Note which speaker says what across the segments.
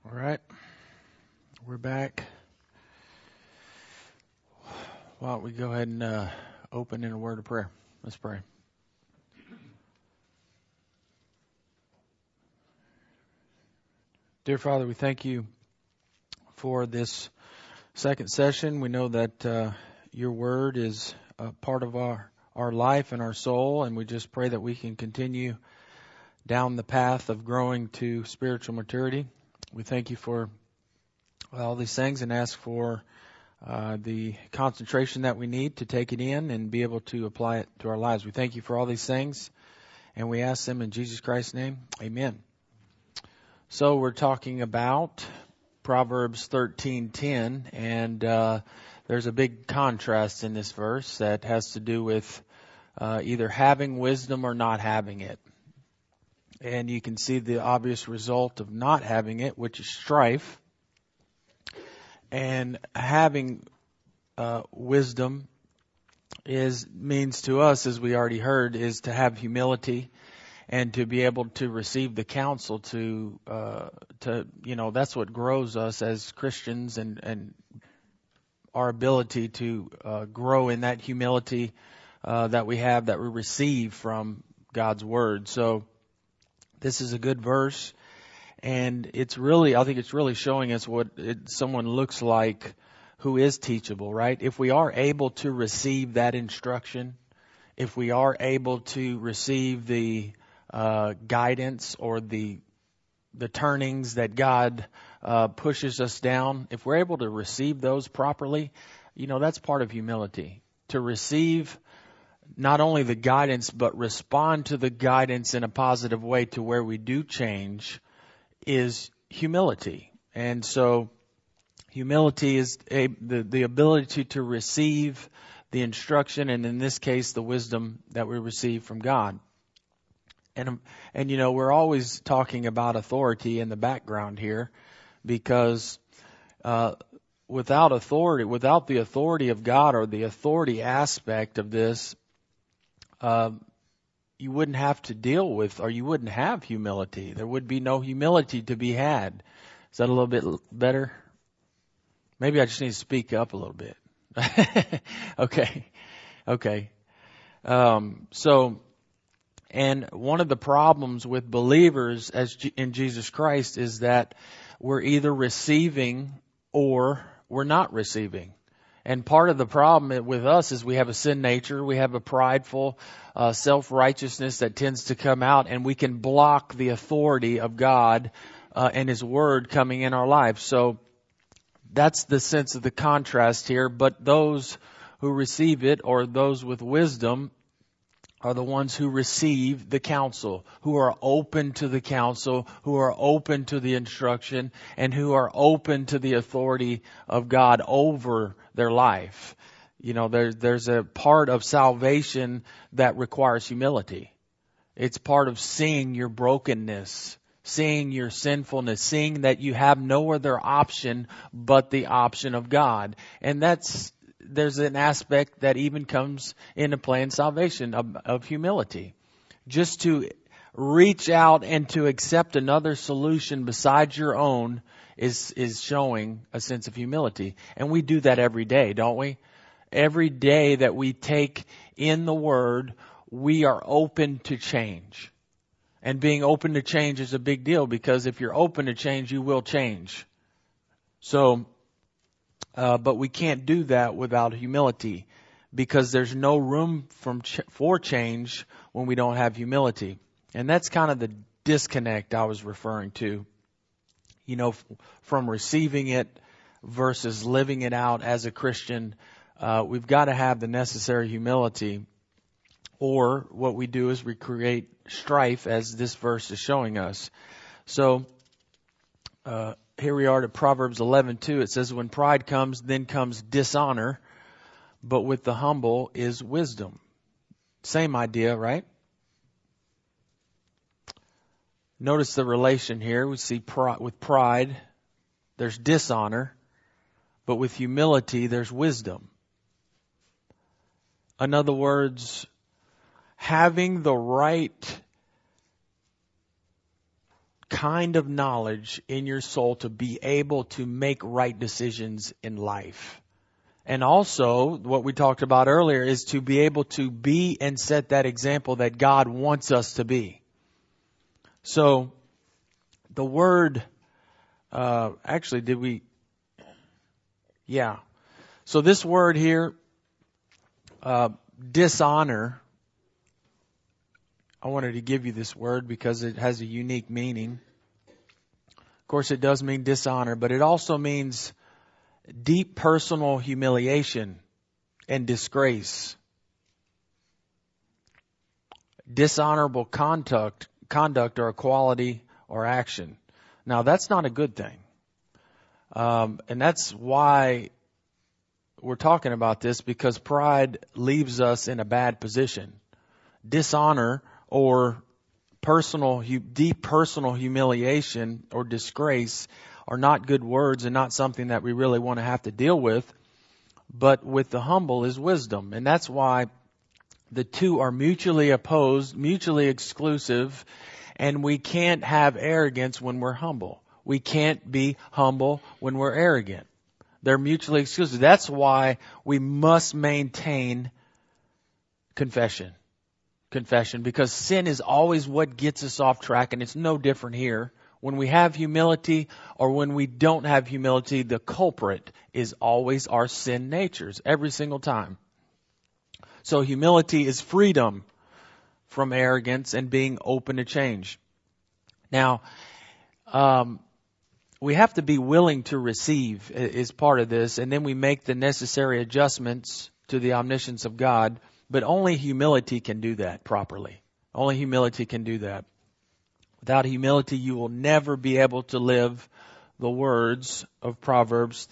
Speaker 1: All right, we're back. Why don't we go ahead and open in a word of prayer? Let's pray. Dear Father, we thank you for this second session. We know that your word is a part of our life and our soul, and we just pray that we can continue down the path of growing to spiritual maturity. We thank you for all these things and ask for the concentration that we need to take it in and be able to apply it to our lives. We thank you for all these things, and we ask them in Jesus Christ's name. Amen. So we're talking about Proverbs 13:10, and there's a big contrast in this verse that has to do with either having wisdom or not having it. And you can see the obvious result of not having it, which is strife. And having wisdom means to us, as we already heard, is to have humility and to be able to receive the counsel to that's what grows us as Christians, and our ability to grow in that humility that we receive from God's word. So this is a good verse. And I think it's really showing us what someone looks like who is teachable, right? If we are able to receive that instruction, if we are able to receive the guidance or the turnings that God pushes us down, if we're able to receive those properly, that's part of humility. To receive not only the guidance, but respond to the guidance in a positive way to where we do change is humility. And so humility is the ability to receive the instruction, and in this case, the wisdom that we receive from God. And we're always talking about authority in the background here, because without the authority of God, or the authority aspect of this, you wouldn't have to deal with, or you wouldn't have humility. There would be no humility to be had. Is that a little bit better? Maybe I just need to speak up a little bit. Okay. And one of the problems with believers in Jesus Christ is that we're either receiving or we're not receiving. And part of the problem with us is we have a sin nature. We have a prideful self-righteousness that tends to come out, and we can block the authority of God and His Word coming in our lives. So that's the sense of the contrast here. But those who receive it, or those with wisdom, are the ones who receive the counsel, who are open to the counsel, who are open to the instruction, and who are open to the authority of God over their life. There's a part of salvation that requires humility. It's part of seeing your brokenness, seeing your sinfulness, seeing that you have no other option but the option of God. And there's an aspect that even comes into play in salvation of humility. Just to reach out and to accept another solution besides your own is showing a sense of humility. And we do that every day, don't we? Every day that we take in the Word, we are open to change. And being open to change is a big deal, because if you're open to change, you will change. So, but we can't do that without humility, because there's no room for change when we don't have humility. And that's kind of the disconnect I was referring to, from receiving it versus living it out as a Christian. We've got to have the necessary humility, or what we do is we create strife, as this verse is showing us. So, here we are to Proverbs 11:2. It says, when pride comes, then comes dishonor, but with the humble is wisdom. Same idea, right? Notice the relation here. We see with pride, there's dishonor, but with humility, there's wisdom. In other words, having the right kind of knowledge in your soul to be able to make right decisions in life. And also, what we talked about earlier is to be able to be and set that example that God wants us to be. So, the word, actually, did we? Yeah. So this word here, dishonor, I wanted to give you this word because it has a unique meaning. Of course, it does mean dishonor, but it also means deep personal humiliation and disgrace. Dishonorable conduct or a quality or action. Now, that's not a good thing. And that's why we're talking about this, because pride leaves us in a bad position. Dishonor or deep personal humiliation or disgrace are not good words and not something that we really want to have to deal with. But with the humble is wisdom. And that's why the two are mutually opposed, mutually exclusive, and we can't have arrogance when we're humble. We can't be humble when we're arrogant. They're mutually exclusive. That's why we must maintain confession, because sin is always what gets us off track, and it's no different here. When we have humility or when we don't have humility, the culprit is always our sin natures, every single time. So humility is freedom from arrogance and being open to change. Now, we have to be willing to receive is part of this, and then we make the necessary adjustments to the omniscience of God. But only humility can do that properly. Only humility can do that. Without humility, you will never be able to live the words of Proverbs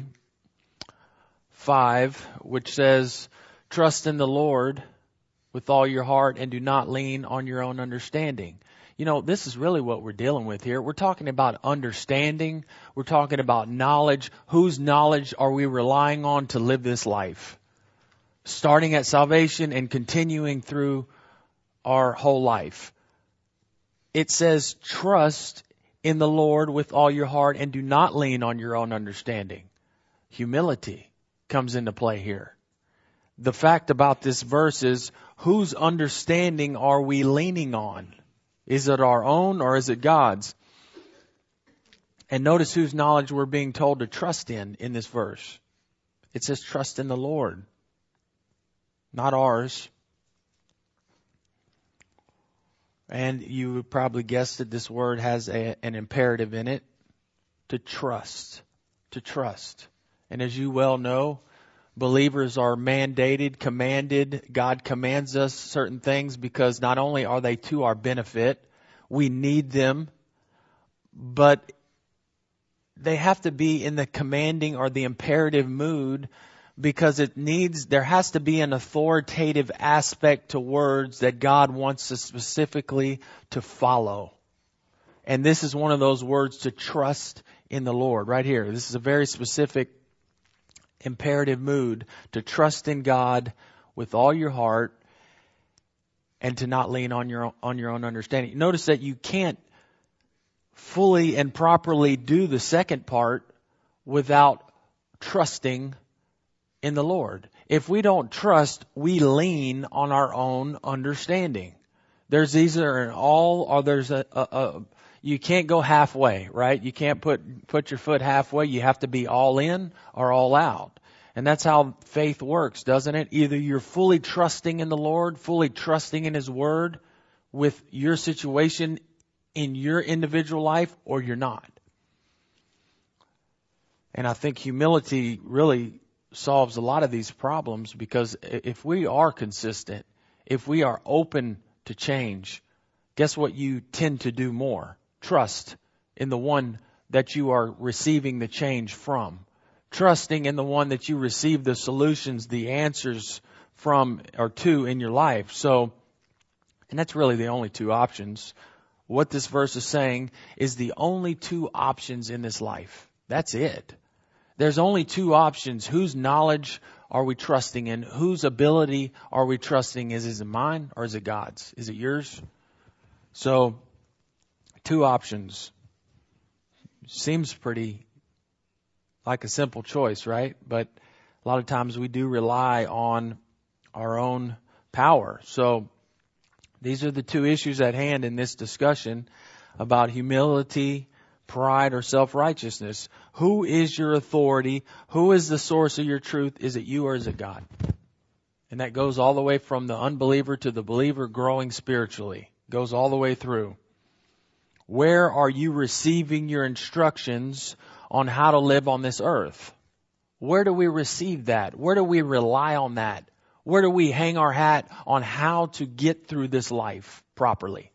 Speaker 1: 3:5, which says, "Trust in the Lord with all your heart and do not lean on your own understanding." You know, this is really what we're dealing with here. We're talking about understanding. We're talking about knowledge. Whose knowledge are we relying on to live this life? Starting at salvation and continuing through our whole life. It says, trust in the Lord with all your heart and do not lean on your own understanding. Humility comes into play here. The fact about this verse is, whose understanding are we leaning on? Is it our own or is it God's? And notice whose knowledge we're being told to trust in this verse. It says trust in the Lord, not ours. And you probably guessed that this word has an imperative in it, to trust, to trust. And as you well know, believers are mandated, commanded. God commands us certain things because not only are they to our benefit, we need them, but they have to be in the commanding or the imperative mood, because there has to be an authoritative aspect to words that God wants us specifically to follow. And this is one of those words, to trust in the Lord, right here. This is a very specific imperative mood, to trust in God with all your heart and to not lean on your own understanding. Notice that you can't fully and properly do the second part without trusting in the Lord. If we don't trust, we lean on our own understanding. There's either an all or there's you can't go halfway, right? You can't put your foot halfway. You have to be all in or all out. And that's how faith works, doesn't it? Either you're fully trusting in the Lord, fully trusting in His Word with your situation in your individual life, or you're not. And I think humility really solves a lot of these problems, because if we are consistent, if we are open to change, guess what you tend to do more? Trust in the one that you are receiving the change from. Trusting in the one that you receive the solutions, the answers from or to in your life. So, and that's really the only two options. What this verse is saying is the only two options in this life. That's it. There's only two options. Whose knowledge are we trusting in? Whose ability are we trusting? Is it mine or is it God's? Is it yours? So Two options. Seems pretty like a simple choice, right? But a lot of times we do rely on our own power. So these are the two issues at hand in this discussion about humility, pride, or self-righteousness. Who is your authority? Who is the source of your truth? Is it you or is it God? And that goes all the way from the unbeliever to the believer growing spiritually. Goes all the way through. Where are you receiving your instructions on how to live on this earth? Where do we receive that? Where do we rely on that? Where do we hang our hat on how to get through this life properly?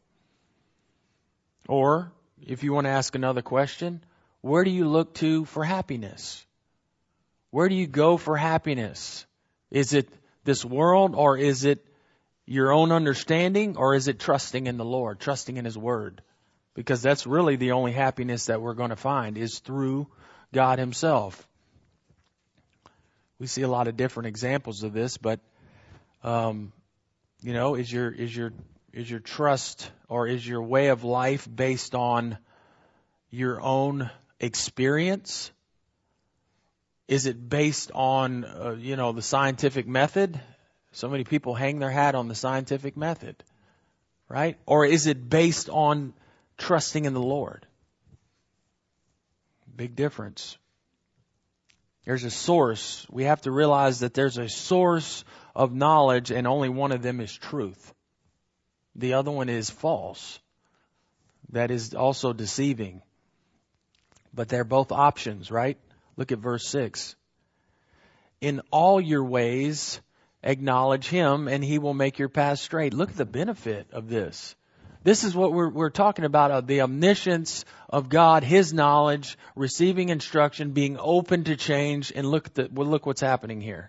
Speaker 1: Or, if you want to ask another question, where do you look to for happiness? Where do you go for happiness? Is it this world, or is it your own understanding, or is it trusting in the Lord, trusting in His Word? Because that's really the only happiness that we're going to find is through God Himself. We see a lot of different examples of this, but is your trust or is your way of life based on your own experience? Is it based on the scientific method? So many people hang their hat on the scientific method, right? Or is it based on trusting in the Lord? Big difference. There's a source. We have to realize that there's a source of knowledge, and only one of them is truth. The other one is false. That is also deceiving. But they're both options, right? Look at verse 6. In all your ways, acknowledge Him, and He will make your path straight. Look at the benefit of this. This is what we're talking about, the omniscience of God, His knowledge, receiving instruction, being open to change, and look what's happening here.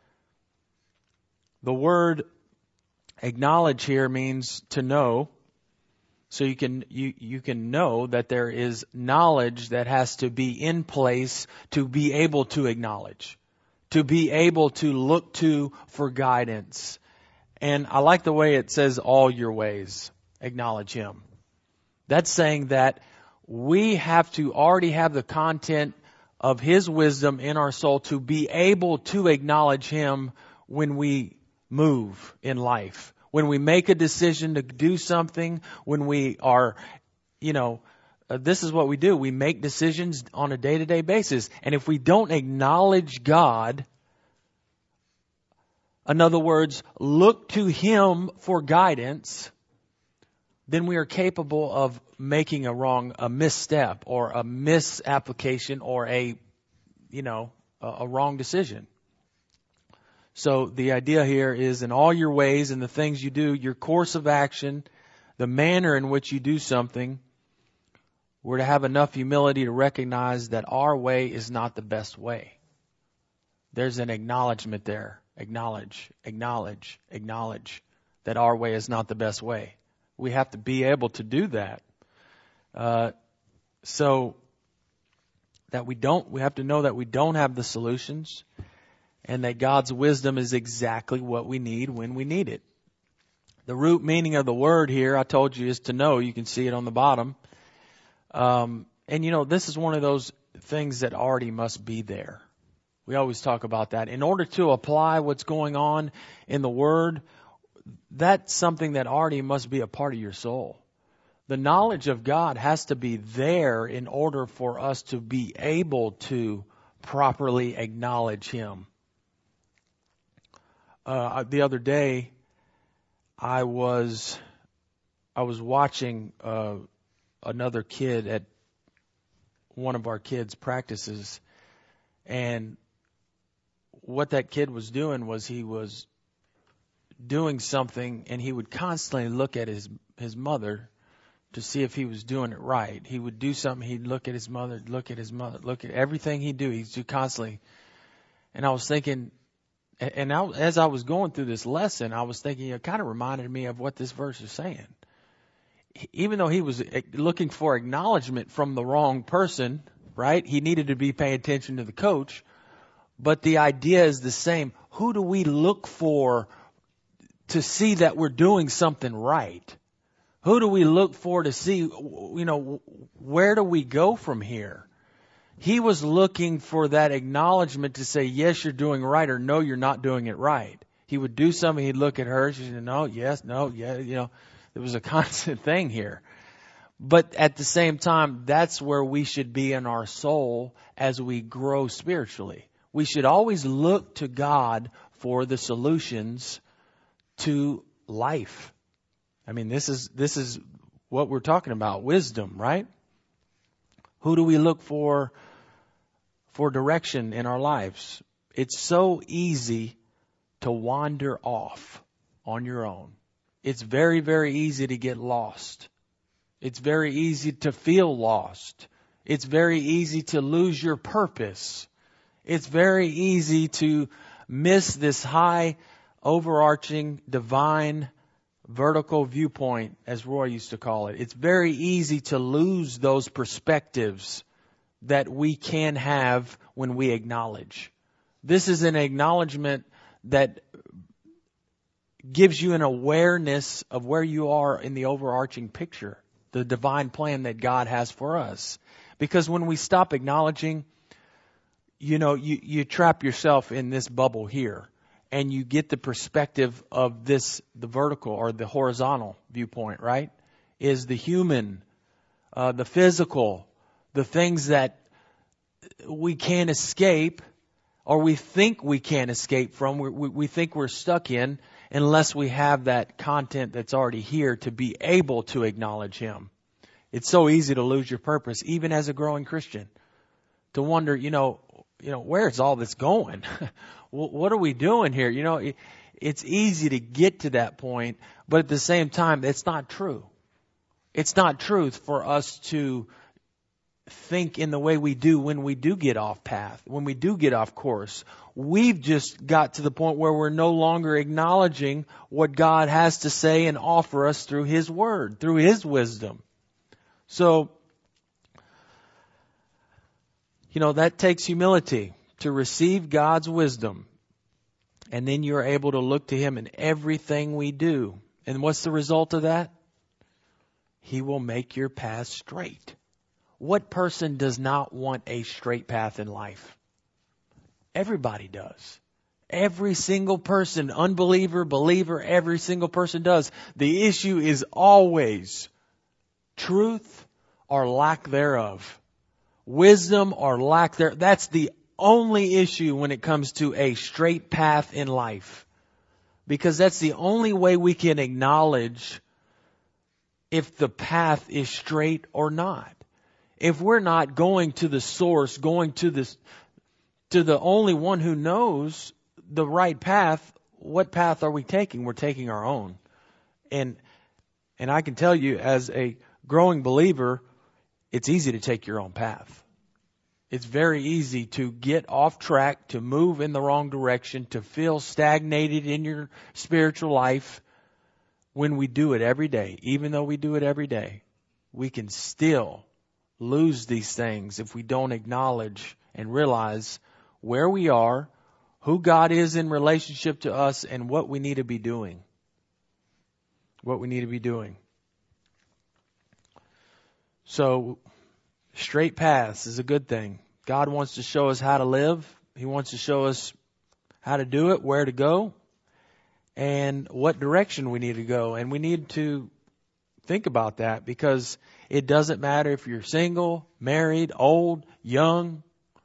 Speaker 1: The word acknowledge here means to know. So you can know that there is knowledge that has to be in place to be able to acknowledge, to be able to look to for guidance. And I like the way it says all your ways. Acknowledge Him. That's saying that we have to already have the content of His wisdom in our soul to be able to acknowledge Him when we move in life. When we make a decision to do something, when we are, this is what we do. We make decisions on a day-to-day basis. And if we don't acknowledge God, in other words, look to Him for guidance, then we are capable of making a misstep or a misapplication or a wrong decision. So the idea here is in all your ways and the things you do, your course of action, the manner in which you do something, we're to have enough humility to recognize that our way is not the best way. There's an acknowledgement there. Acknowledge that our way is not the best way. We have to be able to do that. So that we have to know that we don't have the solutions and that God's wisdom is exactly what we need when we need it. The root meaning of the word here, I told you, is to know. You can see it on the bottom. This is one of those things that already must be there. We always talk about that. In order to apply what's going on in the Word, that's something that already must be a part of your soul. The knowledge of God has to be there in order for us to be able to properly acknowledge Him. The other day, I was watching another kid at one of our kids' practices, and what that kid was doing was he was doing something, and he would constantly look at his mother to see if he was doing it right. He would do something, he'd look at his mother, look at everything he'd do. He'd do constantly. And I was thinking, as I was going through this lesson, I was thinking, it kind of reminded me of what this verse is saying. Even though he was looking for acknowledgement from the wrong person, right? He needed to be paying attention to the coach. But the idea is the same. Who do we look for to see that we're doing something right? Who do we look for to see, where do we go from here? He was looking for that acknowledgement to say, yes, you're doing right, or no, you're not doing it right. He would do something, he'd look at her, she said, no, yes, no, yeah, there was a constant thing here. But at the same time, that's where we should be in our soul as we grow spiritually. We should always look to God for the solutions to life. I mean, this is what we're talking about, wisdom, right? Who do we look for direction in our lives? It's so easy to wander off on your own. It's very, very easy to get lost. It's very easy to feel lost. It's very easy to lose your purpose. It's very easy to miss this high, overarching, divine, vertical viewpoint, as Roy used to call it. It's very easy to lose those perspectives that we can have when we acknowledge. This is an acknowledgement that gives you an awareness of where you are in the overarching picture, the divine plan that God has for us. Because when we stop acknowledging, you trap yourself in this bubble here, and you get the perspective of the vertical or the horizontal viewpoint, right? Is the human, the physical, the things that we can't escape, or we think we can't escape from, we think we're stuck in, unless we have that content that's already here to be able to acknowledge Him. It's so easy to lose your purpose, even as a growing Christian, to wonder, where's all this going? What are we doing here? It's easy to get to that point, but at the same time, it's not true. It's not truth for us to think in the way we do when we do get off path, when we do get off course. We've just got to the point where we're no longer acknowledging what God has to say and offer us through His Word, through His wisdom. So, that takes humility to receive God's wisdom. And then you're able to look to Him in everything we do. And what's the result of that? He will make your path straight. What person does not want a straight path in life? Everybody does. Every single person, unbeliever, believer, every single person does. The issue is always truth or lack thereof. Wisdom or lack thereof. That's the only issue when it comes to a straight path in life. Because that's the only way we can acknowledge if the path is straight or not. If we're not going to the source, going to the only one who knows the right path, what path are we taking? We're taking our own. And I can tell you, as a growing believer, it's easy to take your own path. It's very easy to get off track, to move in the wrong direction, to feel stagnated in your spiritual life when we do it every day. Even though we do it every day, we can still lose these things if we don't acknowledge and realize where we are, who God is in relationship to us, and what we need to be doing. What we need to be doing. So, straight paths is a good thing. God wants to show us how to live. He wants to show us how to do it, where to go, and what direction we need to go. And we need to think about that, because it doesn't matter if you're single, married, old, young.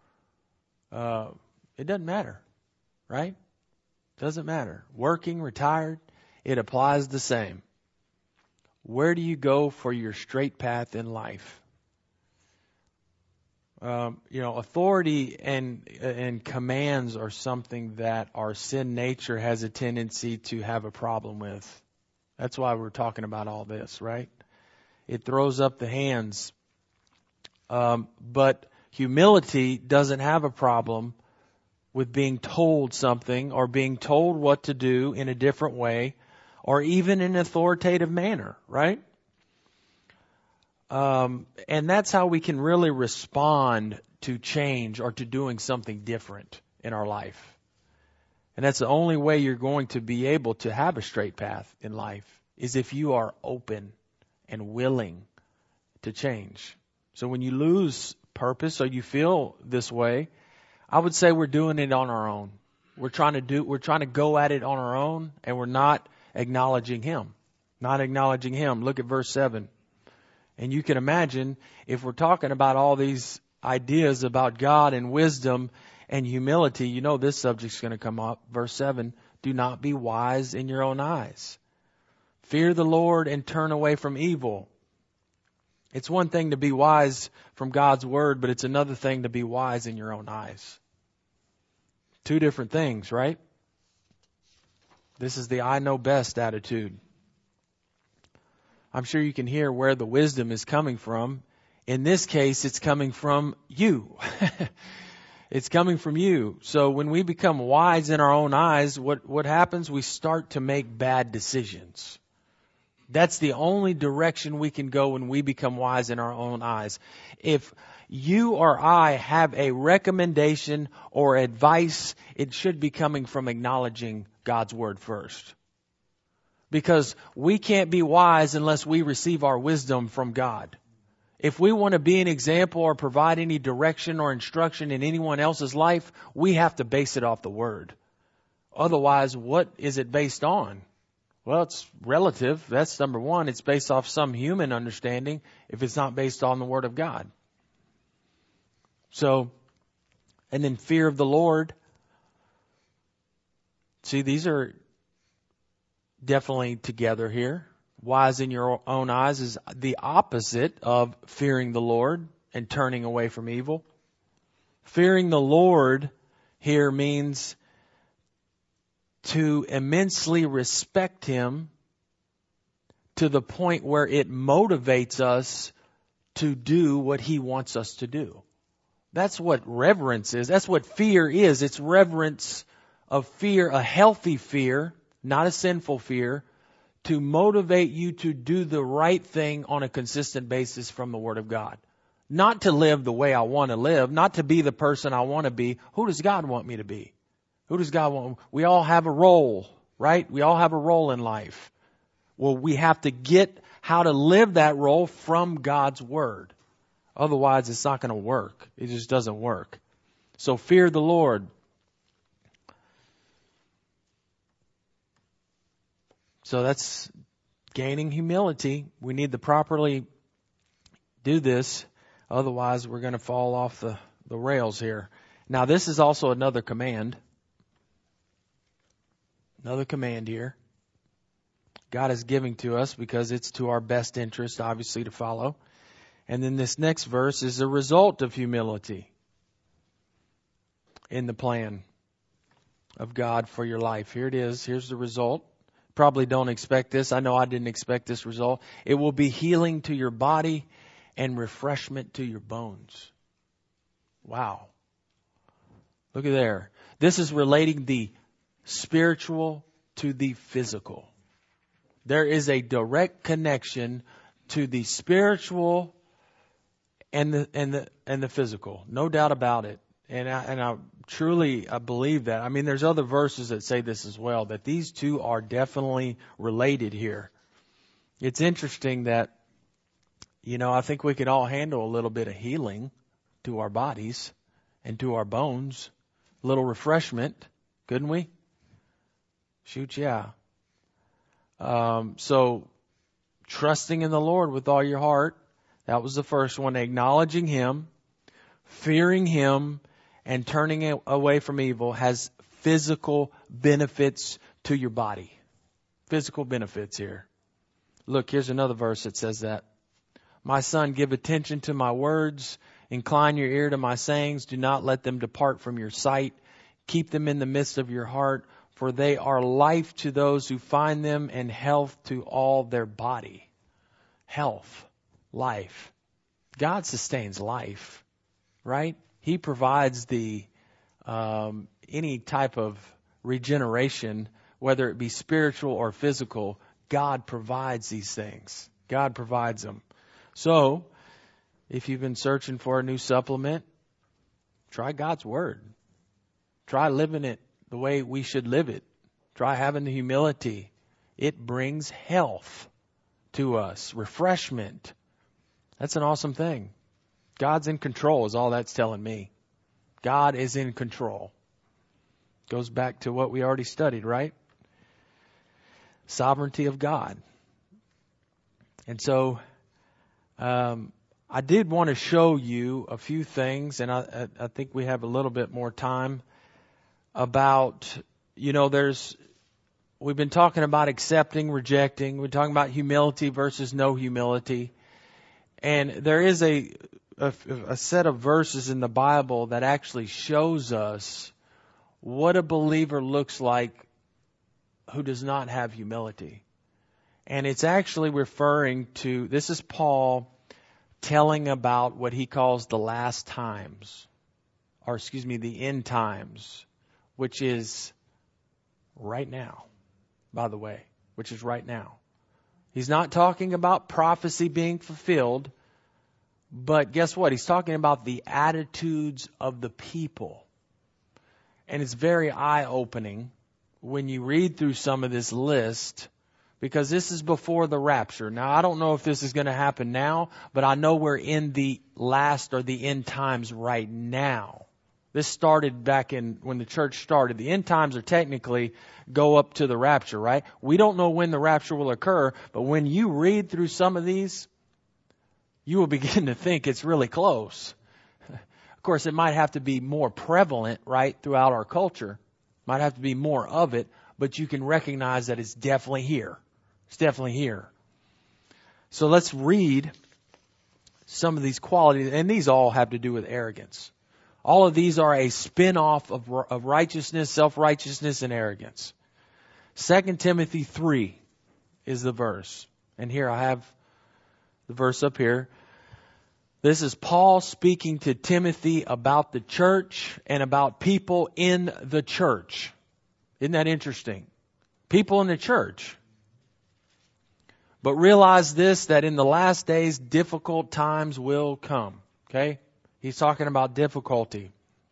Speaker 1: It doesn't matter, right? Doesn't matter. Working, retired, it applies the same. Where do you go for your straight path in life? Authority and commands are something that our sin nature has a tendency to have a problem with. That's why we're talking about all this, right? It throws up the hands. But humility doesn't have a problem with being told something or being told what to do in a different way or even in an authoritative manner, right? And that's how we can really respond to change or to doing something different in our life. And that's the only way you're going to be able to have a straight path in life, is if you are open and willing to change. So when you lose purpose or you feel this way, I would say we're doing it on our own. We're trying to go at it on our own, and we're not acknowledging Him. Not acknowledging Him. Look at verse 7. And you can imagine if we're talking about all these ideas about God and wisdom and humility, you know this subject's going to come up. Verse 7, do not be wise in your own eyes. Fear the Lord and turn away from evil. It's one thing to be wise from God's word, but it's another thing to be wise in your own eyes. Two different things, right? This is the I know best attitude. I'm sure you can hear where the wisdom is coming from. In this case, it's coming from you. It's coming from you. So when we become wise in our own eyes, what happens? We start to make bad decisions. That's the only direction we can go when we become wise in our own eyes. If you or I have a recommendation or advice, it should be coming from acknowledging God's word first. Because we can't be wise unless we receive our wisdom from God. If we want to be an example or provide any direction or instruction in anyone else's life, we have to base it off the Word. Otherwise, what is it based on? Well, it's relative. That's number one. It's based off some human understanding if it's not based on the Word of God. So, and then fear of the Lord. See, these are definitely together here. Wise in your own eyes is the opposite of fearing the Lord and turning away from evil. Fearing the Lord here means to immensely respect Him to the point where it motivates us to do what He wants us to do. That's what reverence is. That's what fear is. It's reverence of fear, a healthy fear, not a sinful fear, to motivate you to do the right thing on a consistent basis from the Word of God. Not to live the way I want to live, not to be the person I want to be. Who does God want me to be? Who does God want? We all have a role, right? We all have a role in life. Well, we have to get how to live that role from God's Word. Otherwise, it's not going to work. It just doesn't work. So fear the Lord. So that's gaining humility. We need to properly do this. Otherwise, we're going to fall off the rails here. Now, this is also another command. Another command here. God is giving to us because it's to our best interest, obviously, to follow. And then this next verse is a result of humility in the plan of God for your life. Here it is. Here's the result. Probably don't expect this. I know I didn't expect this result. It will be healing to your body and refreshment to your bones. Wow. Look at there. This is relating the spiritual to the physical. There is a direct connection to the spiritual and the physical. No doubt about it. And I truly believe that. I mean, there's other verses that say this as well, that these two are definitely related here. It's interesting that, I think we could all handle a little bit of healing to our bodies and to our bones. A little refreshment, couldn't we? Shoot, yeah. So, trusting in the Lord with all your heart. That was the first one. Acknowledging Him, fearing Him, and turning away from evil has physical benefits to your body. Physical benefits here. Look, here's another verse that says that. My son, give attention to my words. Incline your ear to my sayings. Do not let them depart from your sight. Keep them in the midst of your heart, for they are life to those who find them and health to all their body. Health, life. God sustains life, right? He provides the any type of regeneration, whether it be spiritual or physical. God provides these things. God provides them. So, if you've been searching for a new supplement, try God's Word. Try living it the way we should live it. Try having the humility. It brings health to us, refreshment. That's an awesome thing. God's in control is all that's telling me. God is in control. Goes back to what we already studied, right? Sovereignty of God. And so, I did want to show you a few things, and I think we have a little bit more time about, we've been talking about accepting, rejecting. We're talking about humility versus no humility. And there is a set of verses in the Bible that actually shows us what a believer looks like who does not have humility. And it's actually referring to, this is Paul telling about what he calls the last times, the end times, which is right now, by the way, which is right now. He's not talking about prophecy being fulfilled, but guess what? He's talking about the attitudes of the people. And it's very eye-opening when you read through some of this list, because this is before the rapture. Now, I don't know if this is going to happen now, but I know we're in the last or the end times right now. This started back when the church started. The end times are technically go up to the rapture, right? We don't know when the rapture will occur, but when you read through some of these, you will begin to think it's really close. Of course, it might have to be more prevalent, right, throughout our culture. Might have to be more of it, but you can recognize that it's definitely here. It's definitely here. So let's read some of these qualities, and these all have to do with arrogance. All of these are a spin-off of righteousness, self-righteousness, and arrogance. 2 Timothy 3 is the verse. And here I have the verse up here. This is Paul speaking to Timothy about the church and about people in the church. Isn't that interesting? People in the church. But realize this, that in the last days, difficult times will come. Okay? He's talking about difficulty.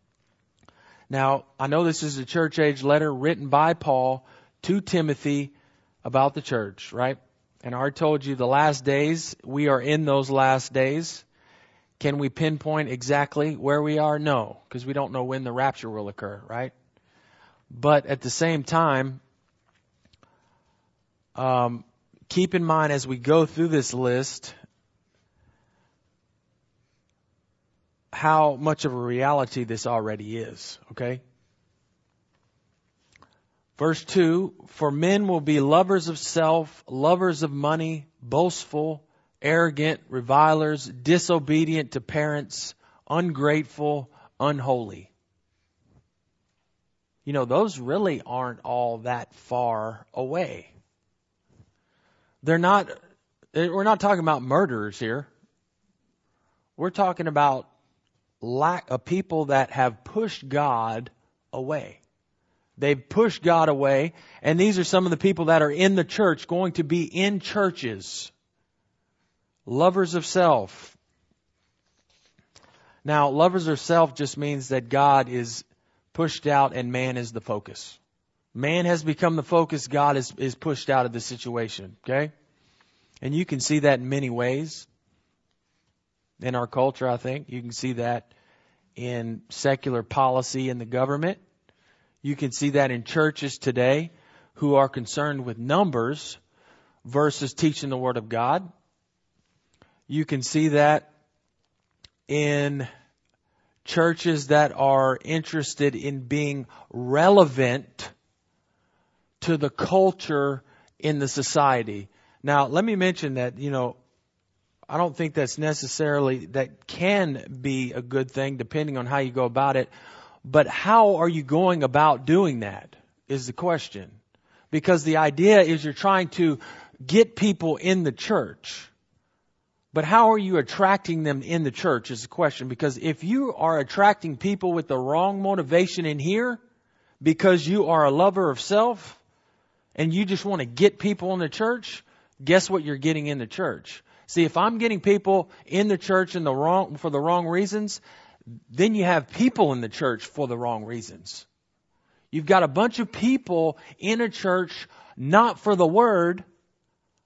Speaker 1: Now, I know this is a church age letter written by Paul to Timothy about the church, right? And I already told you the last days, we are in those last days. Can we pinpoint exactly where we are? No, because we don't know when the rapture will occur, right? But at the same time, keep in mind as we go through this list how much of a reality this already is, okay? Verse 2, for men will be lovers of self, lovers of money, boastful, arrogant, revilers, disobedient to parents, ungrateful, unholy. Those really aren't all that far away. We're not talking about murderers here. We're talking about people that have pushed God away. They've pushed God away, and these are some of the people that are in the church, going to be in churches. Lovers of self. Now, lovers of self just means that God is pushed out and man is the focus. Man has become the focus. God is pushed out of the situation. Okay? And you can see that in many ways. In our culture, I think. You can see that in secular policy in the government. You can see that in churches today who are concerned with numbers versus teaching the Word of God. You can see that in churches that are interested in being relevant to the culture in the society. Now, let me mention that, I don't think that's necessarily, that can be a good thing depending on how you go about it. But how are you going about doing that is the question. Because the idea is you're trying to get people in the church. But how are you attracting them in the church is the question. Because if you are attracting people with the wrong motivation in here, because you are a lover of self, and you just want to get people in the church, guess what you're getting in the church? See, if I'm getting people in the church for the wrong reasons, then you have people in the church for the wrong reasons. You've got a bunch of people in a church not for the Word,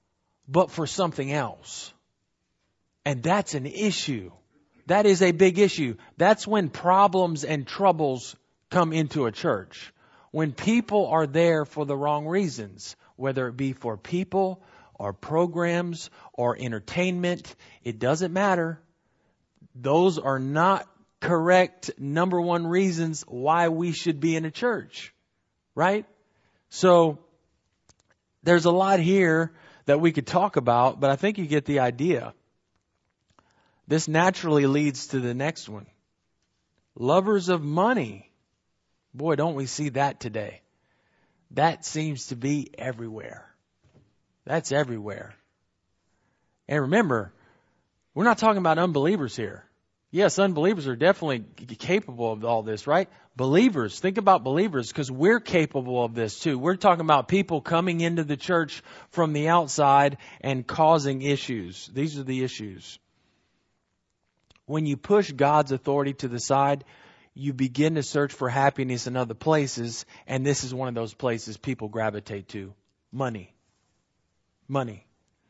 Speaker 1: but for something else. And that's an issue. That is a big issue. That's when problems and troubles come into a church. When people are there for the wrong reasons, whether it be for people or programs or entertainment, it doesn't matter. Those are not correct number one reasons why we should be in a church, right? So there's a lot here that we could talk about, but I think you get the idea. This naturally leads to the next one. Lovers of money. Boy, don't we see that today. That seems to be everywhere. That's everywhere. And remember, we're not talking about unbelievers here. Yes, unbelievers are definitely capable of all this, right? Believers, think about believers, because we're capable of this too. We're talking about people coming into the church from the outside and causing issues. These are the issues. When you push God's authority to the side, you begin to search for happiness in other places, and this is one of those places people gravitate to. Money. Money.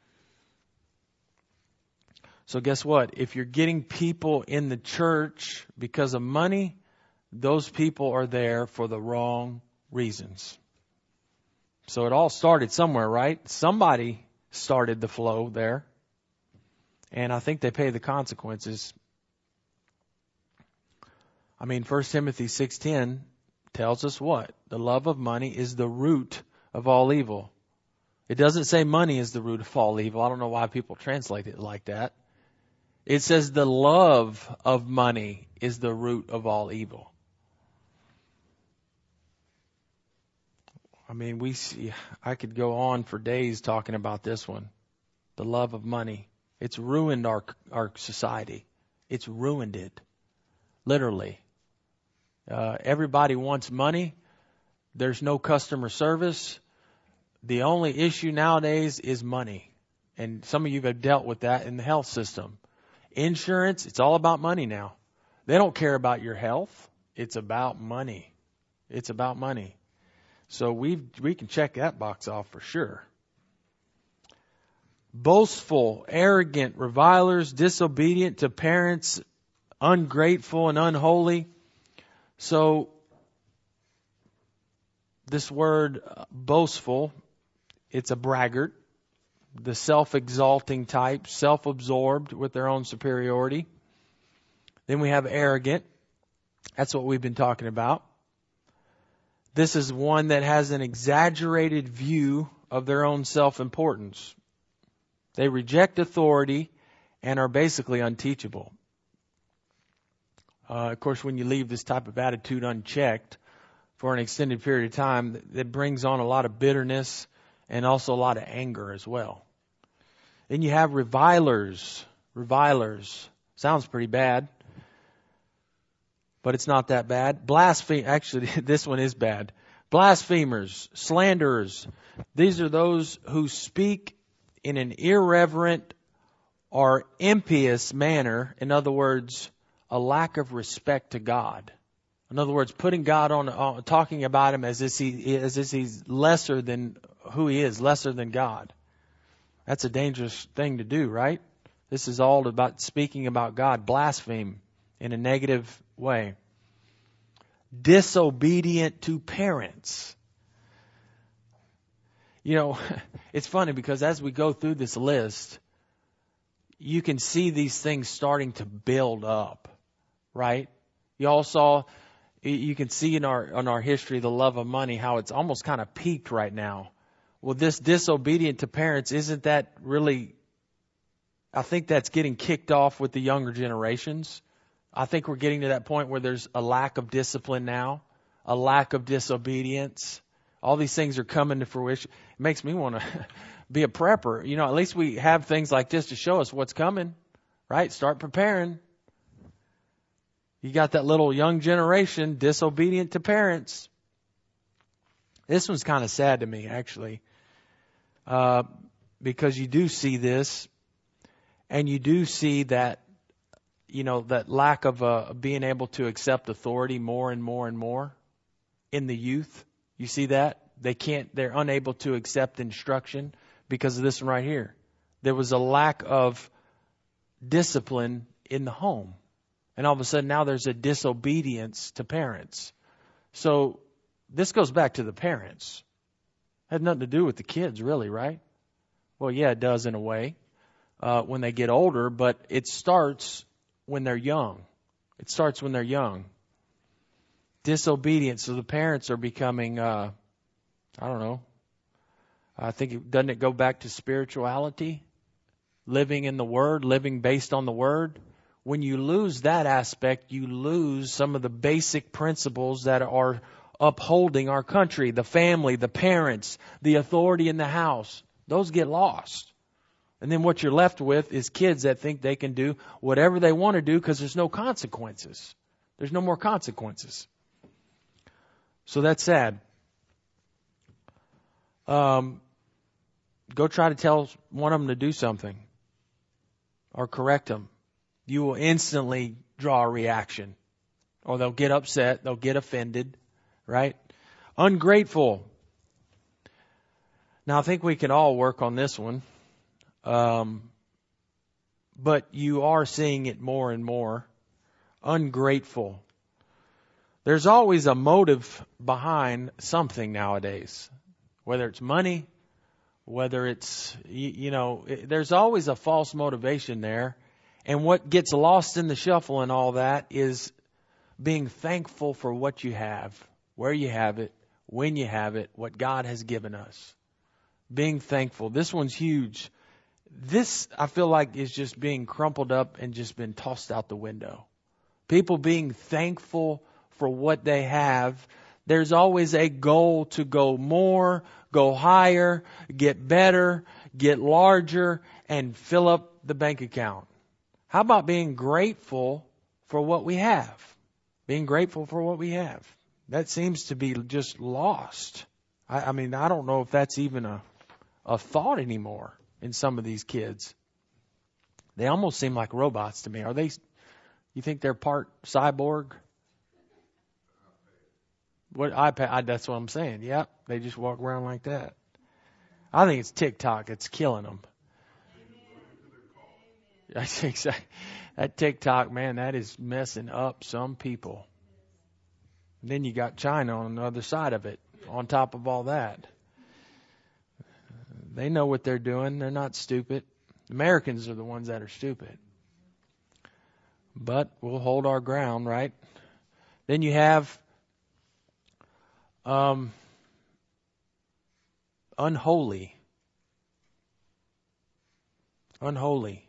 Speaker 1: So guess what? If you're getting people in the church because of money, those people are there for the wrong reasons. So it all started somewhere, right? Somebody started the flow there. And I think they pay the consequences. I mean, 1 Timothy 6:10 tells us what? The love of money is the root of all evil. It doesn't say money is the root of all evil. I don't know why people translate it like that. It says the love of money is the root of all evil. I mean, I could go on for days talking about this one. The love of money. It's ruined our society. It's ruined it. Literally. Everybody wants money. There's no customer service. The only issue nowadays is money. And some of you have dealt with that in the health system. Insurance, it's all about money now. They don't care about your health. It's about money. It's about money. So we can check that box off for sure. Boastful, arrogant, revilers, disobedient to parents, ungrateful and unholy. So this word boastful, it's a braggart, the self-exalting type, self-absorbed with their own superiority. Then we have arrogant. That's what we've been talking about. This is one that has an exaggerated view of their own self-importance. They reject authority and are basically unteachable. Of course, when you leave this type of attitude unchecked for an extended period of time, that brings on a lot of bitterness and also a lot of anger as well. Then you have revilers. Revilers. Sounds pretty bad, but it's not that bad. Actually, this one is bad. Blasphemers, slanderers. These are those who speak in an irreverent or impious manner. In other words, a lack of respect to God. In other words, putting God on talking about him as if he's lesser than who he is, lesser than God. That's a dangerous thing to do, right? This is all about speaking about God. Blaspheme in a negative way. Disobedient to parents. You know, it's funny because as we go through this list, you can see these things starting to build up, right? You can see in our history, the love of money, how it's almost kind of peaked right now. Well, this disobedient to parents, isn't that really, I think that's getting kicked off with the younger generations. I think we're getting to that point where there's a lack of discipline now, a lack of disobedience. All these things are coming to fruition. It makes me want to be a prepper. You know, at least we have things like this to show us what's coming, right? Start preparing. You got that little young generation disobedient to parents. This one's kind of sad to me, actually, because you do see this, and you do see that, you know, that lack of being able to accept authority more and more and more in the youth. You see that? They're unable to accept instruction because of this one right here. There was a lack of discipline in the home. And all of a sudden now there's a disobedience to parents. So this goes back to the parents. Had nothing to do with the kids, really, right? Well, yeah, it does in a way when they get older, but it starts when they're young. It starts when they're young. Disobedience. So the parents are becoming, I don't know. I think, doesn't it go back to spirituality? Living in the Word, living based on the Word. When you lose that aspect, you lose some of the basic principles that are upholding our country, the family, the parents, the authority in the house. Those get lost. And then what you're left with is kids that think they can do whatever they want to do because there's no consequences. There's no more consequences. So that's sad. Go try to tell one of them to do something or correct them. You will instantly draw a reaction. Or they'll get upset. They'll get offended. Right? Ungrateful. Now, I think we can all work on this one. But you are seeing it more and more. Ungrateful. There's always a motive behind something nowadays. Whether it's money, whether it's, there's always a false motivation there. And what gets lost in the shuffle and all that is being thankful for what you have, where you have it, when you have it, what God has given us. Being thankful. This one's huge. This, I feel like, is just being crumpled up and just been tossed out the window. People being thankful for what they have. There's always a goal to go more, go higher, get better, get larger, and fill up the bank account. How about being grateful for what we have? Being grateful for what we have. That seems to be just lost. I mean, I don't know if that's even a thought anymore in some of these kids. They almost seem like robots to me. Are they? You think they're part cyborg? What iPad? That's what I'm saying. Yep, they just walk around like that. I think it's TikTok. It's killing them. I think so. That TikTok, man, that is messing up some people. And then you got China on the other side of it, on top of all that. They know what they're doing. They're not stupid. Americans are the ones that are stupid. But we'll hold our ground, right? Then you have unholy. Unholy.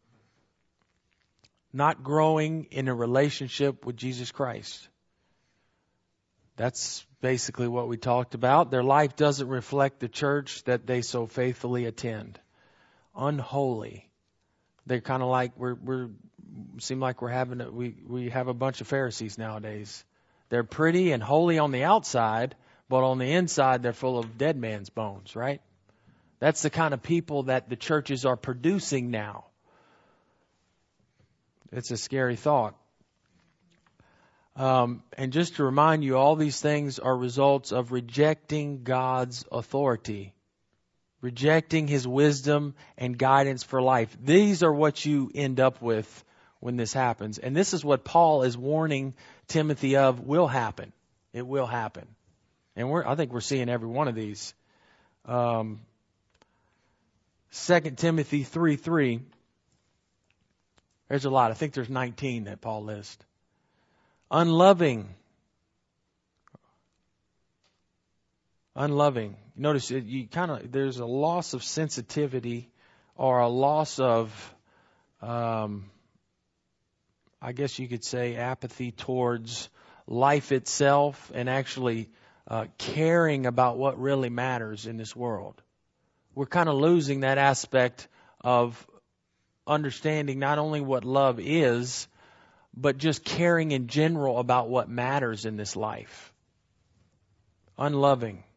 Speaker 1: Not growing in a relationship with Jesus Christ. That's basically what we talked about. Their life doesn't reflect the church that they so faithfully attend. Unholy. They're kind of like seem like we have a bunch of Pharisees nowadays. They're pretty and holy on the outside, but on the inside they're full of dead man's bones, right? That's the kind of people that the churches are producing now. It's a scary thought. And just to remind you, all these things are results of rejecting God's authority, rejecting His wisdom and guidance for life. These are what you end up with when this happens. And this is what Paul is warning Timothy of will happen. It will happen. And I think we're seeing every one of these. 2 Timothy 3:3. There's a lot. I think there's 19 that Paul lists. Unloving. Notice there's a loss of sensitivity or a loss of, I guess you could say, apathy towards life itself and actually caring about what really matters in this world. We're kind of losing that aspect of understanding not only what love is, but just caring in general about what matters in this life. Unloving.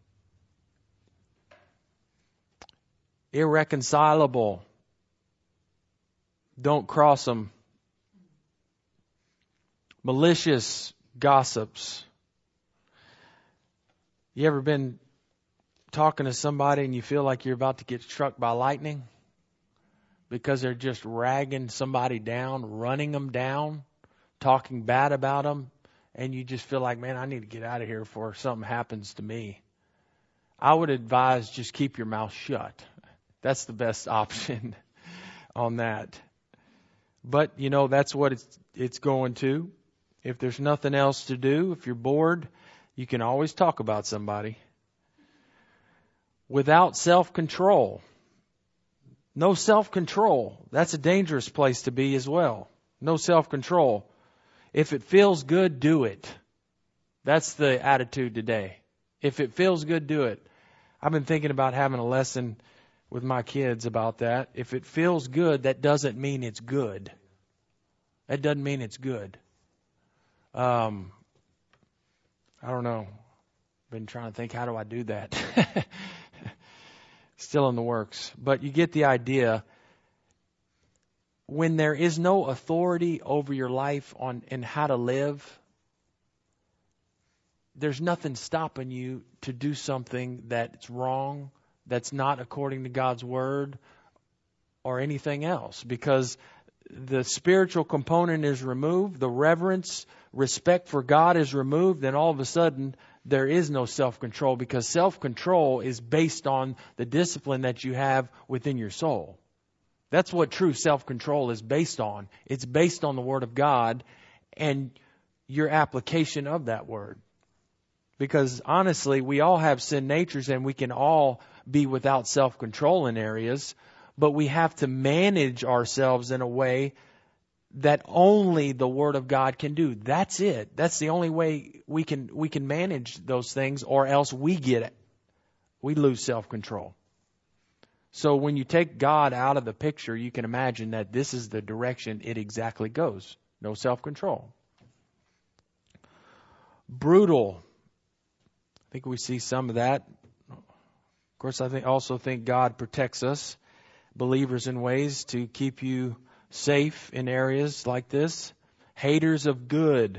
Speaker 1: Irreconcilable. Don't cross them. Malicious gossips. You ever been talking to somebody and you feel like you're about to get struck by lightning? because they're just ragging somebody down, running them down, talking bad about them, and you just feel like, man, I need to get out of here before something happens to me. I would advise just keep your mouth shut. That's the best option on that. But, that's what it's going to. If there's nothing else to do, if you're bored, you can always talk about somebody. Without self-control. No self-control. That's a dangerous place to be as well. No self-control. If it feels good, do it. That's the attitude today. If it feels good, do it. I've been thinking about having a lesson with my kids about that. If it feels good, that doesn't mean it's good. That doesn't mean it's good. I don't know. Been trying to think, how do I do that? Still in the works. But you get the idea. When there is no authority over your life and how to live, there's nothing stopping you to do something that's wrong, that's not according to God's word or anything else, because the spiritual component is removed, the reverence, respect for God is removed, then all of a sudden there is no self-control, because self-control is based on the discipline that you have within your soul. That's what true self-control is based on. It's based on the Word of God and your application of that Word. Because honestly, we all have sin natures and we can all be without self-control in areas, but we have to manage ourselves in a way that only the Word of God can do. That's it. That's the only way we can manage those things, or else we get it. We lose self-control. So when you take God out of the picture, you can imagine that this is the direction it exactly goes. No self-control. Brutal. I think we see some of that. Of course, I also think God protects us, believers, in ways to keep you safe in areas like this. Haters of good.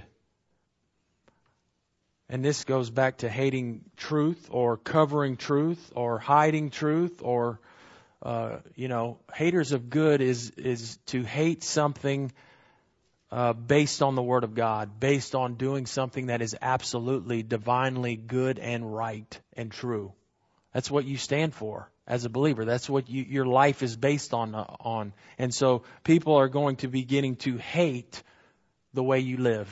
Speaker 1: And this goes back to hating truth, or covering truth, or hiding truth, or haters of good is to hate something based on the Word of God, based on doing something that is absolutely divinely good and right and true. That's what you stand for as a believer. That's what your life is based on. And so people are going to be beginning to hate the way you live.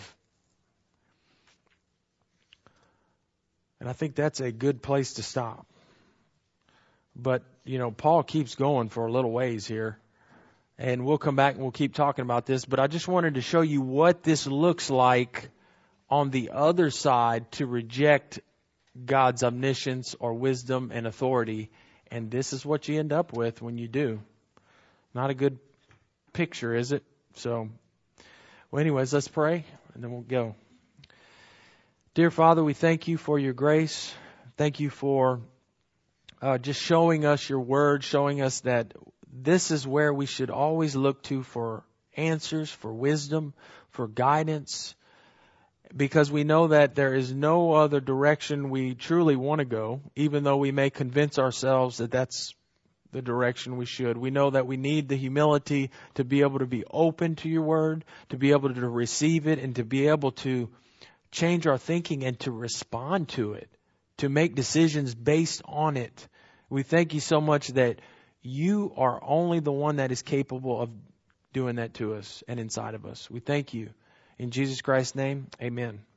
Speaker 1: And I think that's a good place to stop. But, Paul keeps going for a little ways here. And we'll come back and we'll keep talking about this. But I just wanted to show you what this looks like on the other side to reject God's omniscience or wisdom and authority. And this is what you end up with when you do. Not a good picture, is it? So, anyways, let's pray and then we'll go. Dear Father, we thank you for your grace. Thank you for just showing us your word, showing us that this is where we should always look to for answers, for wisdom, for guidance, because we know that there is no other direction we truly want to go, even though we may convince ourselves that that's the direction we should. We know that we need the humility to be able to be open to your word, to be able to receive it, and to be able to change our thinking and to respond to it, to make decisions based on it. We thank you so much that you are only the one that is capable of doing that to us and inside of us. We thank you. In Jesus Christ's name, amen.